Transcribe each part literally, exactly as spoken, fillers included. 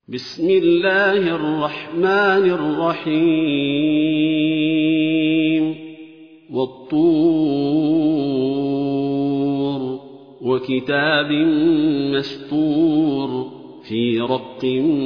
بسم الله الرحمن الرحيم والطور وكتاب مسطور في رق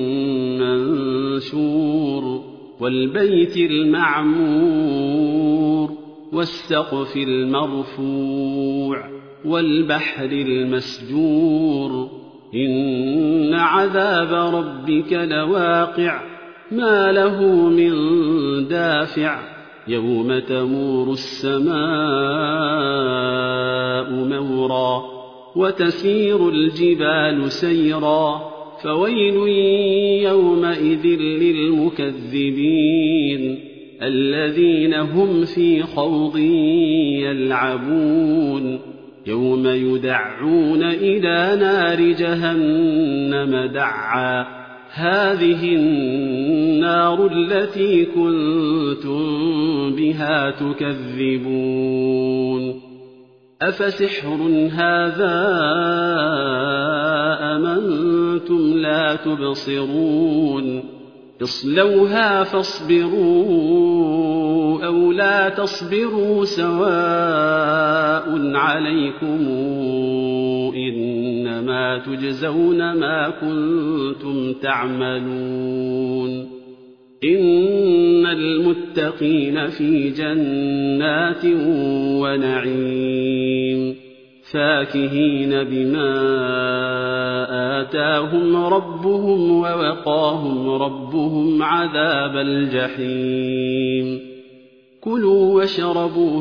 منشور والبيت المعمور والسقف المرفوع والبحر المسجور إن عذاب ربك لواقع ما له من دافع يوم تمور السماء مورا وتسير الجبال سيرا فويل يومئذ للمكذبين الذين هم في خوض يلعبون يوم يدعون إلى نار جهنم دعا هذه النار التي كنتم بها تكذبون أفسحر هذا أم أنتم لا تبصرون اصلوها فاصبروا أو لا تصبروا سواء عليكم إنما تجزون ما كنتم تعملون إن المتقين في جنات ونعيم فاكهين بما آتاهم ربهم ووقاهم ربهم عذاب الجحيم كلوا واشربوا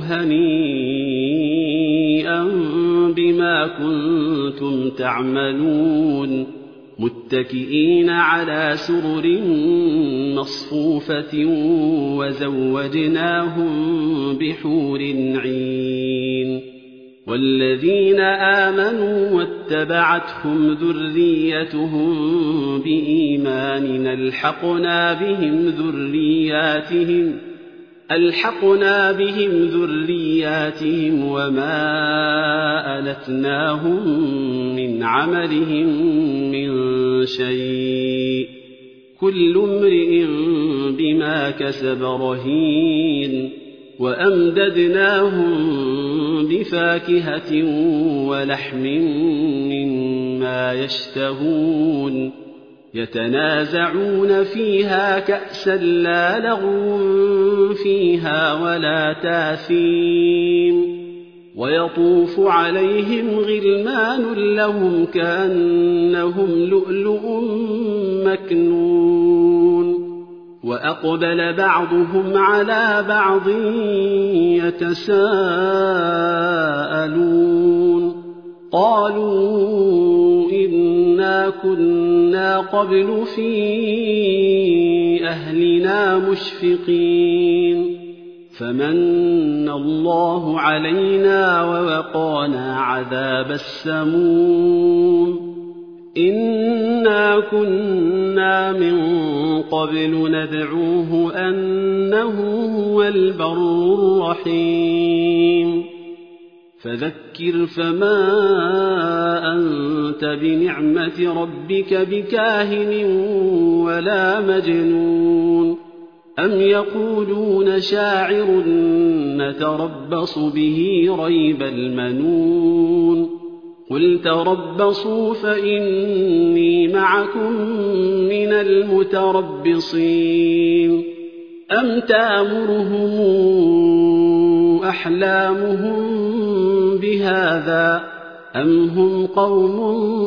هنيئا بما كنتم تعملون متكئين على سرر مصفوفة وزوجناهم بحور عين والذين آمنوا واتبعتهم ذريتهم بإيمان ألحقنا بهم ذرياتهم ألحقنا بهم ذرياتهم وما ألتناهم من عملهم من شيء كل امرئ بما كسب رهين وأمددناهم بفاكهة ولحم مما يشتهون يتنازعون فيها كأسا لا لغو فيها ولا تاثيم ويطوف عليهم غلمان لهم كأنهم لؤلؤ مكنون وأقبل بعضهم على بعض يتساءلون قالوا إنا كنا قبل في أهلنا مشفقين فمن الله علينا ووقانا عذاب السموم إنا كنا من قبل ندعوه أنه هو البر الرحيم فذكر فما أنت بنعمة ربك بكاهن ولا مجنون أم يقولون شاعر نتربص به ريب المنون قل تربصوا فإني معكم من المتربصين أم تأمرهم أحلامهم بهذا أم هم قوم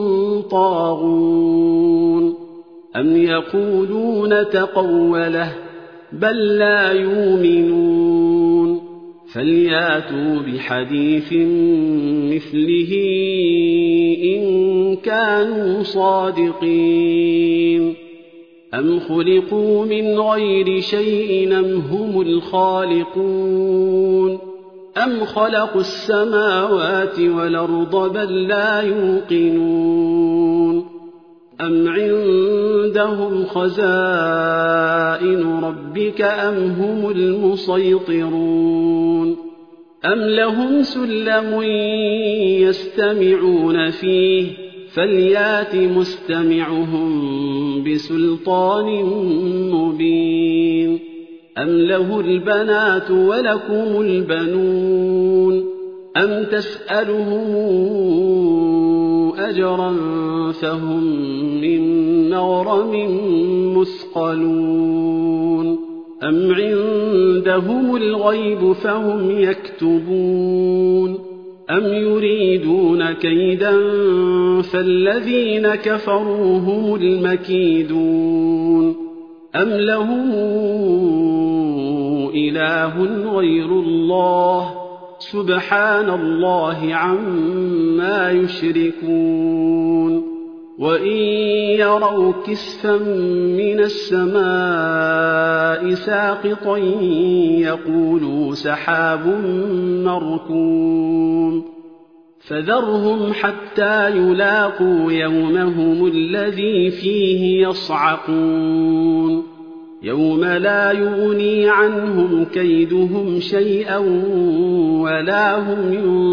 طاغون أم يقولون تقوله بل لا يؤمنون فلياتوا بحديث مثله إن كانوا صادقين أم خلقوا من غير شيء أم هم الخالقون أم خلقوا السماوات والأرض بل لا يوقنون أم عندهم خزائن ربك أم هم المسيطرون أم لهم سلم يستمعون فيه فليات مستمعهم بسلطان مبين أم له البنات ولكم البنون أم تسألهم أجرا فهم من مغرم مثقلون أم عندهم الغيب فهم يكتبون أم يريدون كيدا فالذين كفروا هم المكيدون أم لهم إله غير الله سبحان الله عما يشركون وإن يروا كسفا من السماء ساقطا يقولوا سحاب مركوم فذرهم حتى يلاقوا يومهم الذي فيه يصعقون يوم لا يغني عنهم كيدهم شيئا ولا هم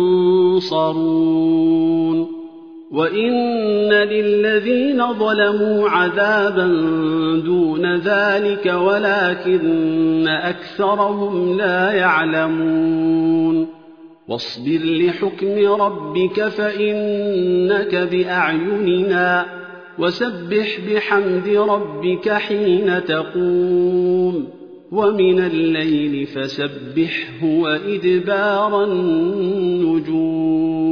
ينصرون وإن للذين ظلموا عذابا دون ذلك ولكن أكثرهم لا يعلمون واصبر لحكم ربك فإنك بأعيننا وسبح بحمد ربك حين تقوم ومن الليل فسبحه وإدبار النجوم